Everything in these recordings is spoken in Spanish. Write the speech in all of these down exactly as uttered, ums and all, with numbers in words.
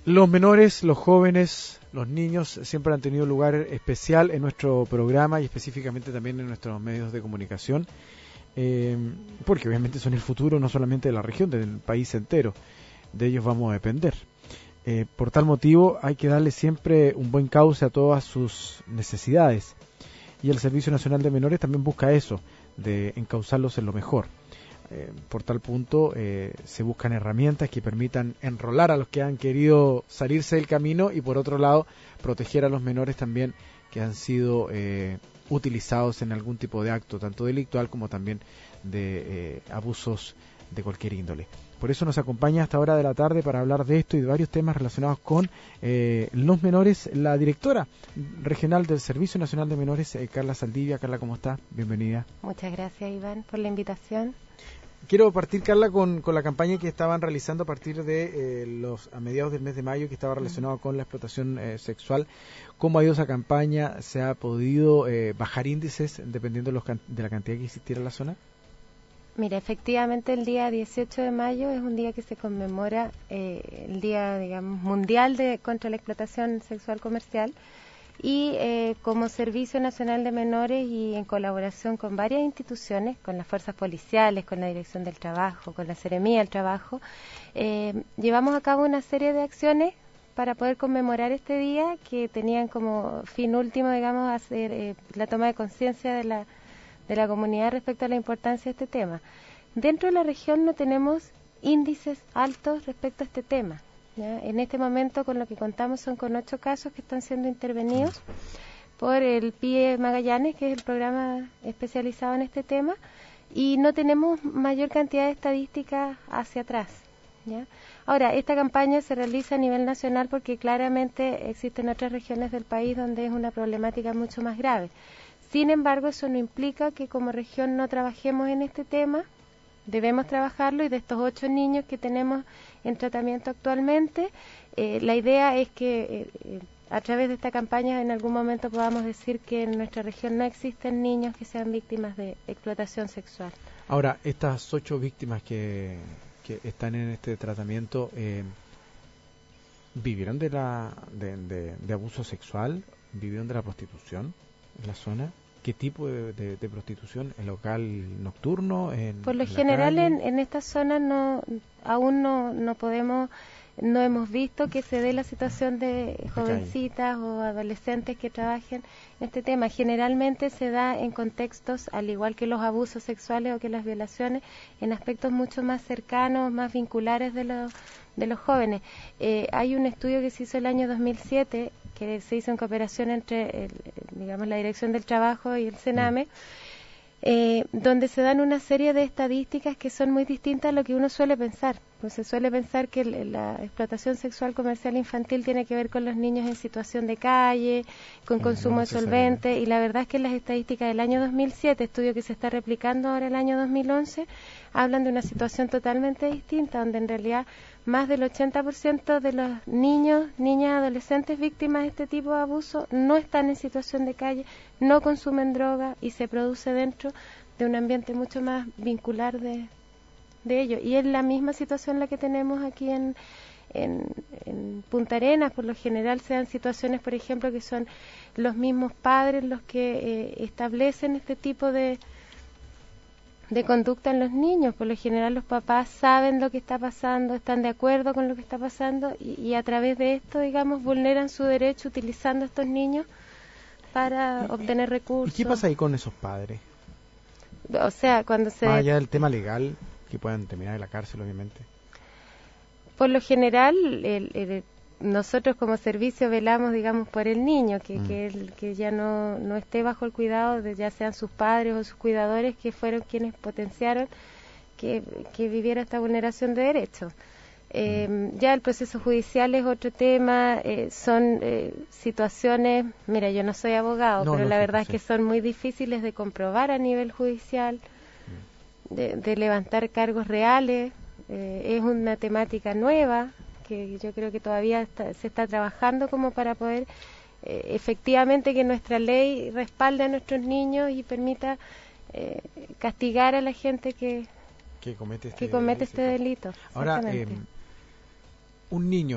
Los menores, los jóvenes, los niños siempre han tenido lugar especial en nuestro programa y específicamente también en nuestros medios de comunicación, eh, porque obviamente son el futuro no solamente de la región, del país entero. De ellos vamos a depender. Eh, por tal motivo hay que darle siempre un buen cauce a todas sus necesidades. Y el Servicio Nacional de Menores también busca eso, de encauzarlos en lo mejor. Eh, por tal punto eh, se buscan herramientas que permitan enrolar a los que han querido salirse del camino y por otro lado proteger a los menores también que han sido eh, utilizados en algún tipo de acto, tanto delictual como también de eh, abusos de cualquier índole. Por eso nos acompaña hasta hora de la tarde para hablar de esto y de varios temas relacionados con eh, los menores, la directora regional del Servicio Nacional de Menores, eh, Carla Saldivia. Carla, ¿cómo está? Bienvenida. Muchas gracias, Iván, por la invitación. Quiero partir, Carla, con, con la campaña que estaban realizando a partir de eh, los a mediados del mes de mayo, que estaba relacionado con la explotación eh, sexual. ¿Cómo ha ido esa campaña? ¿Se ha podido eh, bajar índices dependiendo de, los, de la cantidad que existiera en la zona? Mira, efectivamente el día dieciocho de mayo es un día que se conmemora eh, el Día, digamos, Mundial de contra la Explotación Sexual Comercial y eh, como Servicio Nacional de Menores y en colaboración con varias instituciones, con las fuerzas policiales, con la Dirección del Trabajo, con la Seremía del Trabajo, eh, llevamos a cabo una serie de acciones para poder conmemorar este día que tenían como fin último, digamos, hacer eh, la toma de conciencia de la de la comunidad respecto a la importancia de este tema. Dentro de la región no tenemos índices altos respecto a este tema, ¿ya? En este momento con lo que contamos son con ocho casos que están siendo intervenidos por el P I E Magallanes, que es el programa especializado en este tema, y no tenemos mayor cantidad de estadísticas hacia atrás, ¿ya? Ahora, esta campaña se realiza a nivel nacional porque claramente existen otras regiones del país donde es una problemática mucho más grave. Sin embargo, eso no implica que como región no trabajemos en este tema, debemos trabajarlo y de estos ocho niños que tenemos en tratamiento actualmente, eh, la idea es que eh, a través de esta campaña en algún momento podamos decir que en nuestra región no existen niños que sean víctimas de explotación sexual. Ahora, estas ocho víctimas que, que están en este tratamiento, eh, ¿vivieron de, la, de, de, de abuso sexual? ¿Vivieron de la prostitución en la zona? ¿Qué tipo de, de, de prostitución? ¿En local nocturno? En, Por lo en general en, en esta zona no, aún no, no podemos, no hemos visto que se dé la situación de jovencitas o adolescentes que trabajen en este tema. Generalmente se da en contextos, al igual que los abusos sexuales o que las violaciones, en aspectos mucho más cercanos, más vinculares de los, de los jóvenes. Eh, hay un estudio que se hizo el año dos mil siete que se hizo en cooperación entre el, digamos, la Dirección del Trabajo y el Sename, mm. eh, donde se dan una serie de estadísticas que son muy distintas a lo que uno suele pensar. Pues se suele pensar que la explotación sexual comercial infantil tiene que ver con los niños en situación de calle, con Bueno, consumo no de solventes, y la verdad es que las estadísticas del año dos mil siete, estudio que se está replicando ahora el año dos mil once, hablan de una situación totalmente distinta, donde en realidad más del ochenta por ciento de los niños, niñas, adolescentes víctimas de este tipo de abuso no están en situación de calle, no consumen droga y se produce dentro de un ambiente mucho más vincular de, de ellos. Y es la misma situación la que tenemos aquí en, en, en Punta Arenas. Por lo general se dan situaciones, por ejemplo, que son los mismos padres los que eh, establecen este tipo de de conducta en los niños. Por lo general los papás saben lo que está pasando, están de acuerdo con lo que está pasando y, y a través de esto, digamos, vulneran su derecho utilizando a estos niños para ¿Y, obtener recursos. ¿Y qué pasa ahí con esos padres? O sea, cuando se... Más allá del tema legal, que puedan terminar en la cárcel, obviamente. Por lo general, el, el, nosotros como servicio velamos, digamos, por el niño, que, mm. que, el, que ya no, no esté bajo el cuidado de ya sean sus padres o sus cuidadores, que fueron quienes potenciaron que, que viviera esta vulneración de derechos. Eh, mm. Ya el proceso judicial es otro tema, eh, son eh, situaciones, mira, yo no soy abogado, no, pero lógico, la verdad sí. es que son muy difíciles de comprobar a nivel judicial, mm. de, de levantar cargos reales, eh, es una temática nueva, que yo creo que todavía está, se está trabajando como para poder eh, efectivamente que nuestra ley respalde a nuestros niños y permita eh, castigar a la gente que, que comete este, que comete este delito. Ahora, eh, un niño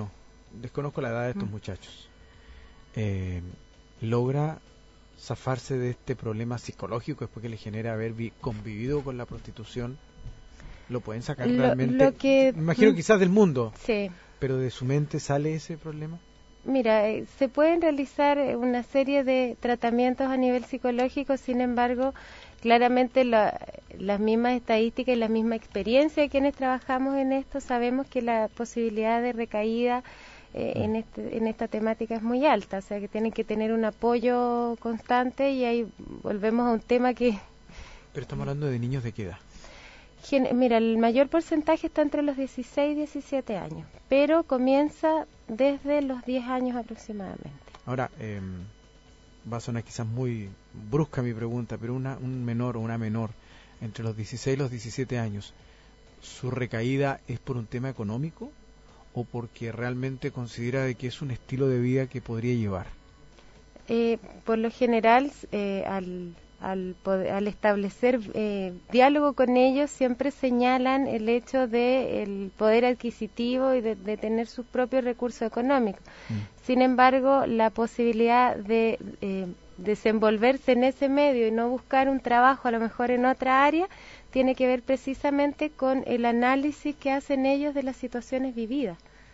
desconozco la edad de estos Mm. muchachos, eh, logra zafarse de este problema psicológico después que le genera haber vi- convivido con la prostitución? ¿Lo pueden sacar Lo- realmente? lo que- Me imagino mm. quizás del mundo, Sí. pero de su mente sale ese problema. Mira, eh, se pueden realizar eh, una serie de tratamientos a nivel psicológico, sin embargo, claramente la- las mismas estadísticas y la misma experiencia de quienes trabajamos en esto, sabemos que la posibilidad de recaída eh, en, este, en esta temática es muy alta, o sea que tienen que tener un apoyo constante y ahí volvemos a un tema que, Pero estamos hablando de niños de qué edad. gen- mira, el mayor porcentaje está entre los dieciséis y diecisiete años, pero comienza desde los diez años aproximadamente. Ahora, eh, va a sonar quizás muy brusca mi pregunta, pero una, un menor o una menor entre los dieciséis y los diecisiete años, ¿su recaída es por un tema económico o porque realmente considera de que es un estilo de vida que podría llevar? Eh, por lo general, eh, al, al, poder- al establecer eh, diálogo con ellos, siempre señalan el hecho de el poder adquisitivo y de, de tener sus propios recursos económicos. Mm. Sin embargo, la posibilidad de eh, desenvolverse en ese medio y no buscar un trabajo a lo mejor en otra área, tiene que ver precisamente con el análisis que hacen ellos de las situaciones vividas.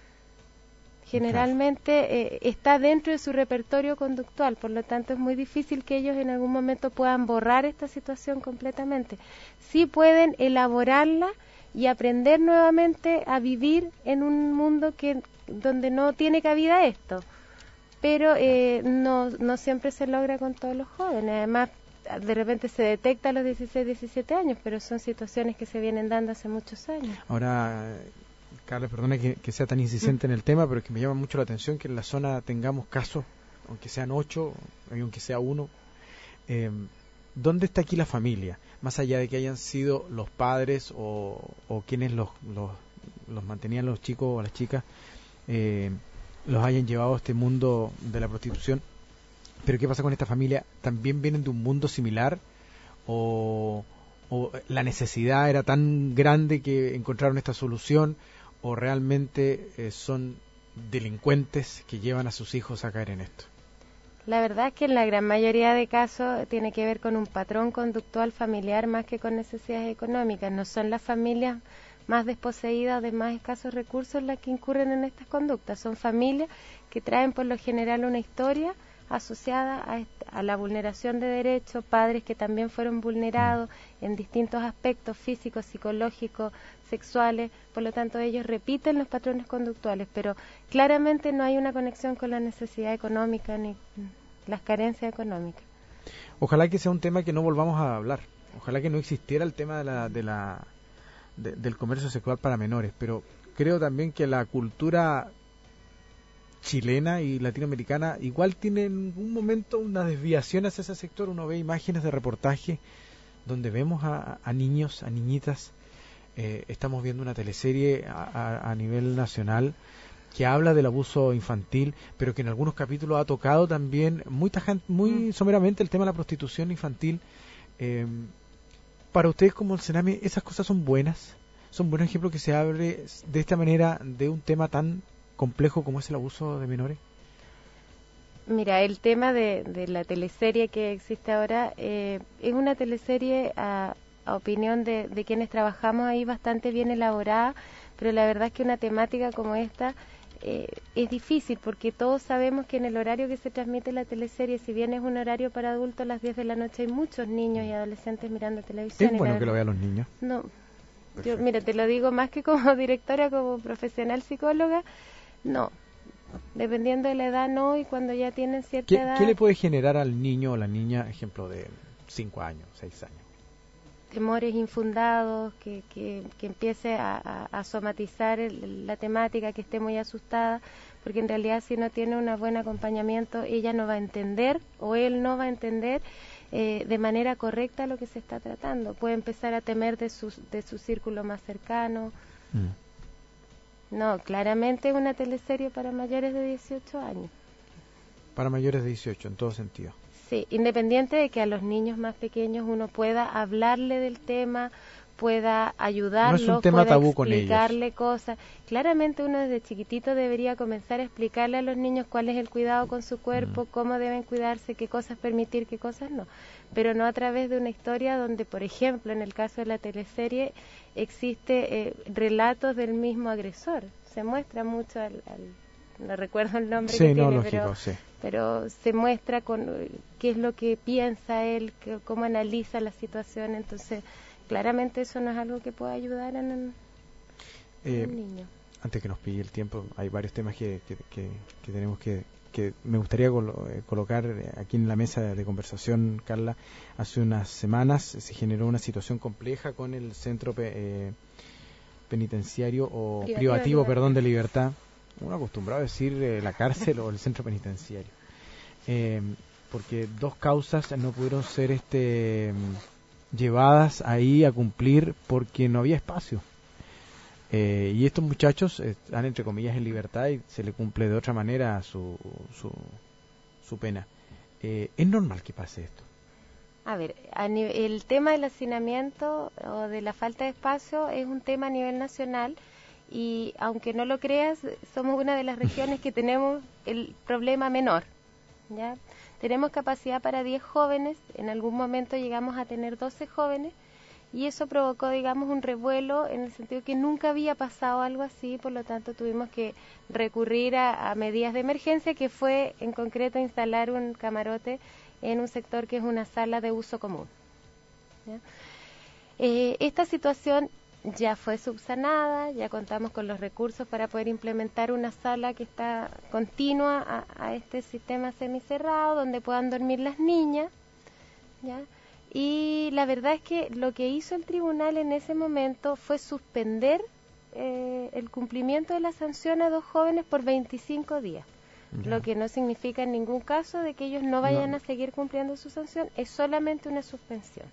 Generalmente eh, está dentro de su repertorio conductual, por lo tanto es muy difícil que ellos en algún momento puedan borrar esta situación completamente. Sí pueden elaborarla y aprender nuevamente a vivir en un mundo que donde no tiene cabida esto, pero eh, no, no siempre se logra con todos los jóvenes. Además, de repente se detecta a los dieciséis, diecisiete años, pero son situaciones que se vienen dando hace muchos años. Ahora, Carla, perdona que, que sea tan insistente mm. en el tema, pero es que me llama mucho la atención que en la zona tengamos casos, aunque sean ocho, aunque sea uno. Eh, ¿Dónde está aquí la familia? Más allá de que hayan sido los padres o, o quienes los, los, los mantenían los chicos o las chicas, eh, los hayan llevado a este mundo de la prostitución. Pero ¿qué pasa con esta familia? ¿También vienen de un mundo similar? ¿O, o la necesidad era tan grande que encontraron esta solución? ¿O realmente eh, son delincuentes que llevan a sus hijos a caer en esto? La verdad es que en la gran mayoría de casos tiene que ver con un patrón conductual familiar más que con necesidades económicas. No son las familias más desposeídas de más escasos recursos las que incurren en estas conductas. Son familias que traen por lo general una historia asociada a, esta, a la vulneración de derechos, padres que también fueron vulnerados en distintos aspectos físicos, psicológicos, sexuales, por lo tanto ellos repiten los patrones conductuales, pero claramente no hay una conexión con la necesidad económica ni las carencias económicas. Ojalá que sea un tema que no volvamos a hablar, ojalá que no existiera el tema de la, de la, de, del comercio sexual para menores, pero creo también que la cultura chilena y latinoamericana igual tiene en un momento una desviación hacia ese sector. Uno ve imágenes de reportaje donde vemos a, a niños, a niñitas. Eh, estamos viendo una teleserie a, a, a nivel nacional que habla del abuso infantil, pero que en algunos capítulos ha tocado también muy tajante, muy mm. someramente el tema de la prostitución infantil. Eh, para ustedes como el Sename, ¿esas cosas son buenas? ¿Son buenos ejemplos que se abre de esta manera de un tema tan complejo como es el abuso de menores? Mira, el tema de, de la teleserie que existe ahora eh, es una teleserie a, a opinión de, de quienes trabajamos ahí bastante bien elaborada, pero la verdad es que una temática como esta eh, es difícil porque todos sabemos que en el horario que se transmite la teleserie, si bien es un horario para adultos a las diez de la noche, hay muchos niños y adolescentes mirando televisión. Es bueno que lo vean los niños. No, yo, mira, te lo digo más que como directora, como profesional psicóloga, no, dependiendo de la edad no, y cuando ya tienen cierta ¿Qué, edad... ¿Qué le puede generar al niño o la niña, ejemplo de cinco años, seis años? Temores infundados, que, que, que empiece a, a, a somatizar el, la temática, que esté muy asustada, porque en realidad si no tiene un buen acompañamiento, ella no va a entender o él no va a entender eh, de manera correcta lo que se está tratando. Puede empezar a temer de su, de su círculo más cercano. Mm. No, claramente es una teleserie para mayores de dieciocho años. Para mayores de dieciocho, en todo sentido. Sí, independiente de que a los niños más pequeños uno pueda hablarle del tema, pueda ayudarlos, no es un tema pueda tabú con explicarle ellos. cosas. Claramente uno desde chiquitito debería comenzar a explicarle a los niños cuál es el cuidado con su cuerpo, mm. cómo deben cuidarse, qué cosas permitir, qué cosas no. Pero no a través de una historia donde, por ejemplo, en el caso de la teleserie, existe eh, relatos del mismo agresor. Se muestra mucho al... al no recuerdo el nombre sí, que no, tiene, lógico, pero, sí. pero se muestra con qué es lo que piensa él, que, cómo analiza la situación. Entonces, claramente eso no es algo que pueda ayudar a un, eh, a un niño. Antes que nos pille el tiempo, hay varios temas que, que, que, que tenemos que, que me gustaría colo- eh, colocar aquí en la mesa de conversación, Carla. Hace unas semanas se generó una situación compleja con el centro pe- eh, penitenciario o Privativo, privativo, de perdón, de libertad. Uno acostumbrado a decir eh, la cárcel o el centro penitenciario. Eh, porque dos causas no pudieron ser este llevadas ahí a cumplir porque no había espacio. Eh, y estos muchachos están, entre comillas, en libertad y se le cumple de otra manera su, su, su pena. Eh, ¿Es normal que pase esto? A ver, a nive- el tema del hacinamiento o de la falta de espacio es un tema a nivel nacional y, aunque no lo creas, somos una de las regiones que tenemos el problema menor, ¿ya? Tenemos capacidad para diez jóvenes, en algún momento llegamos a tener doce jóvenes, y eso provocó, digamos, un revuelo en el sentido que nunca había pasado algo así, por lo tanto tuvimos que recurrir a, a medidas de emergencia, que fue en concreto instalar un camarote en un sector que es una sala de uso común, ¿ya? Eh, esta situación ya fue subsanada, ya contamos con los recursos para poder implementar una sala que está continua a, a este sistema semicerrado, donde puedan dormir las niñas, ¿ya? Y la verdad es que lo que hizo el tribunal en ese momento fue suspender eh, el cumplimiento de la sanción a dos jóvenes por veinticinco días, ya. Lo que no significa en ningún caso de que ellos no vayan no. a seguir cumpliendo su sanción, es solamente una suspensión,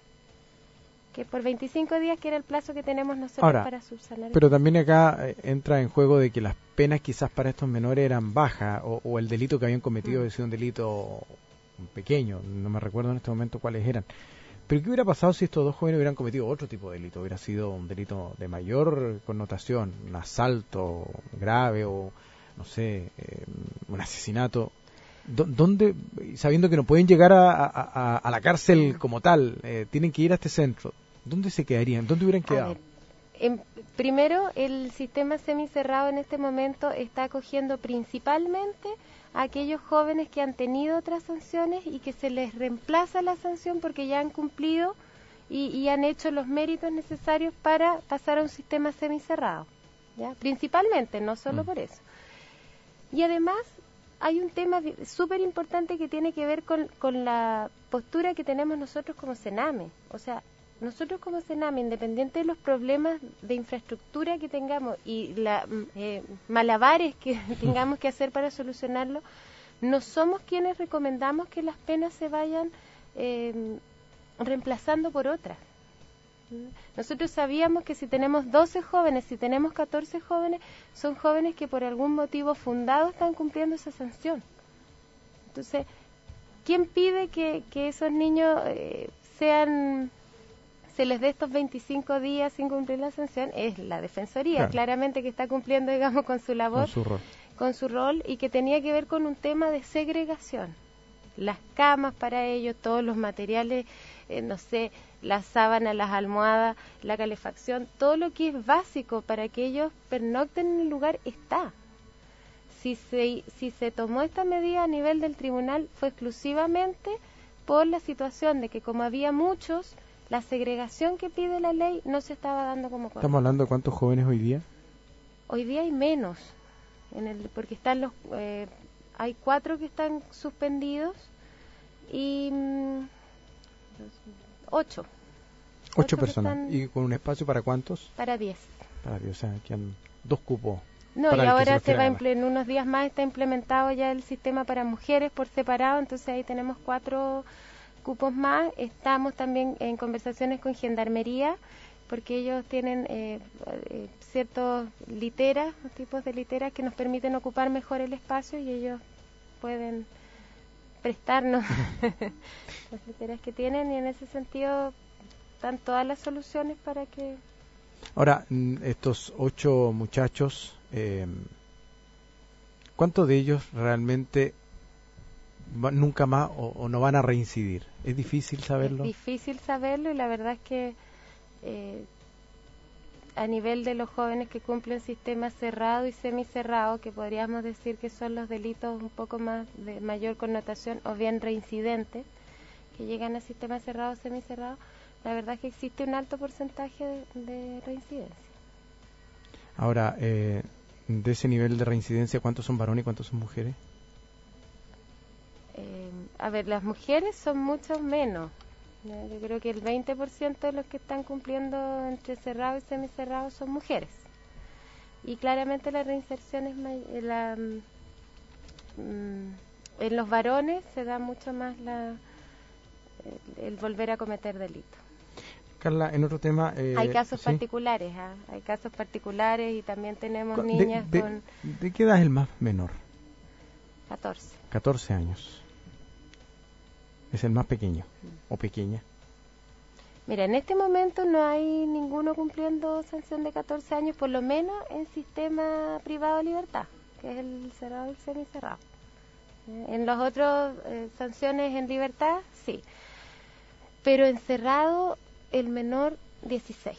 que por veinticinco días, que era el plazo que tenemos nosotros Ahora, para subsanar. Pero también acá eh, entra en juego de que las penas quizás para estos menores eran bajas, o, o el delito que habían cometido mm. había sido un delito pequeño, no me recuerdo en este momento cuáles eran. Pero ¿qué hubiera pasado si estos dos jóvenes hubieran cometido otro tipo de delito? Hubiera sido un delito de mayor connotación, un asalto grave o, no sé, eh, un asesinato. ¿Dónde, sabiendo que no pueden llegar a, a, a la cárcel como tal, eh, tienen que ir a este centro? ¿Dónde se quedarían? ¿Dónde hubieran quedado? A ver, en, primero, el sistema semicerrado en este momento está acogiendo principalmente a aquellos jóvenes que han tenido otras sanciones y que se les reemplaza la sanción porque ya han cumplido y, y han hecho los méritos necesarios para pasar a un sistema semicerrado, ¿ya? Principalmente, no solo mm. por eso. Y además hay un tema súper importante que tiene que ver con, con la postura que tenemos nosotros como Sename. O sea, nosotros como Sename, independiente de los problemas de infraestructura que tengamos y la eh, malabares que tengamos que hacer para solucionarlo, no somos quienes recomendamos que las penas se vayan eh, reemplazando por otras. Nosotros sabíamos que si tenemos doce jóvenes, si tenemos catorce jóvenes, son jóvenes que por algún motivo fundado están cumpliendo esa sanción. Entonces, ¿quién pide que, que esos niños eh, sean... se les dé estos veinticinco días sin cumplir la sanción? Es la Defensoría, claro. Claramente, que está cumpliendo, digamos, con su labor, con su rol, con su rol y que tenía que ver con un tema de segregación. Las camas para ellos, todos los materiales, eh, no sé, las sábanas, las almohadas, la calefacción, todo lo que es básico para que ellos pernocten en el lugar está. Si se, si se tomó esta medida a nivel del tribunal fue exclusivamente por la situación de que, como había muchos, la segregación que pide la ley no se estaba dando como corresponde. ¿Estamos hablando de cuántos jóvenes hoy día? Hoy día hay menos, en el, porque están los, eh, hay cuatro que están suspendidos y mmm, ocho. Ocho, ocho personas. Están... ¿Y con un espacio para cuántos? Para diez. Para diez, o sea, que han dos cupos. No, y ahora se, se va en unos días más está implementado ya el sistema para mujeres por separado, entonces ahí tenemos cuatro cupos más. Estamos también en conversaciones con Gendarmería, porque ellos tienen eh, eh, ciertos literas, tipos de literas que nos permiten ocupar mejor el espacio y ellos pueden prestarnos las literas que tienen, y en ese sentido están todas las soluciones para que... Ahora, estos ocho muchachos, eh, ¿cuántos de ellos realmente va, nunca más o, o no van a reincidir? ¿Es difícil saberlo? Es difícil saberlo y la verdad es que eh, a nivel de los jóvenes que cumplen sistema cerrado y semicerrado, que podríamos decir que son los delitos un poco más de mayor connotación o bien reincidentes, que llegan a sistema cerrado o semicerrado, la verdad es que existe un alto porcentaje de, de reincidencia. Ahora, eh, de ese nivel de reincidencia, ¿cuántos son varones y cuántos son mujeres? Eh, a ver, las mujeres son mucho menos. Yo creo que el veinte por ciento de los que están cumpliendo entre cerrado y semicerrado son mujeres. Y claramente la reinserción es may- la, mm, en los varones se da mucho más la, el, el volver a cometer delitos. Carla, en otro tema... Eh, hay casos ¿sí? particulares, ¿eh? Hay casos particulares y también tenemos de, niñas de, con... ¿De qué edad es el más menor? catorce. catorce años. Es el más pequeño o pequeña. Mira, en este momento no hay ninguno cumpliendo sanción de catorce años, por lo menos en sistema privado de libertad, que es el cerrado y el semicerrado. Eh, En los otros eh, sanciones en libertad, sí. Pero en cerrado, el menor, dieciséis.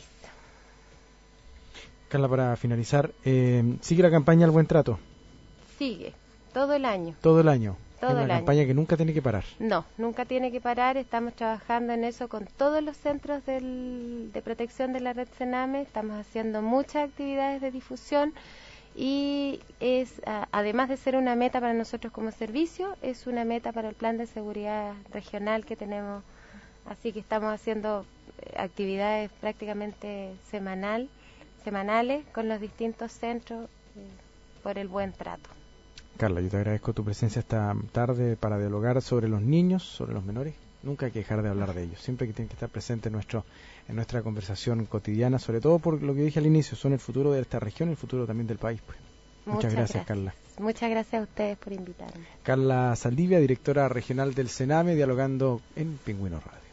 Carla, para finalizar, eh, ¿sigue la campaña El Buen Trato? Sigue, todo el año. Todo el año. Todo es una el año. campaña que nunca tiene que parar. No, nunca tiene que parar. Estamos trabajando en eso con todos los centros del, de protección de la red Sename. Estamos haciendo muchas actividades de difusión y es, a, además de ser una meta para nosotros como servicio, es una meta para el plan de seguridad regional que tenemos. Así que estamos haciendo actividades prácticamente semanal, semanales con los distintos centros eh, por el buen trato. Carla, yo te agradezco tu presencia esta tarde para dialogar sobre los niños, sobre los menores. Nunca hay que dejar de hablar de ellos. Siempre que tienen que estar presentes en, nuestro, en nuestra conversación cotidiana, sobre todo por lo que dije al inicio, son el futuro de esta región y el futuro también del país. Pues. Muchas, Muchas gracias, gracias, Carla. Muchas gracias a ustedes por invitarme. Carla Saldivia, directora regional del Sename, dialogando en Pingüino Radio.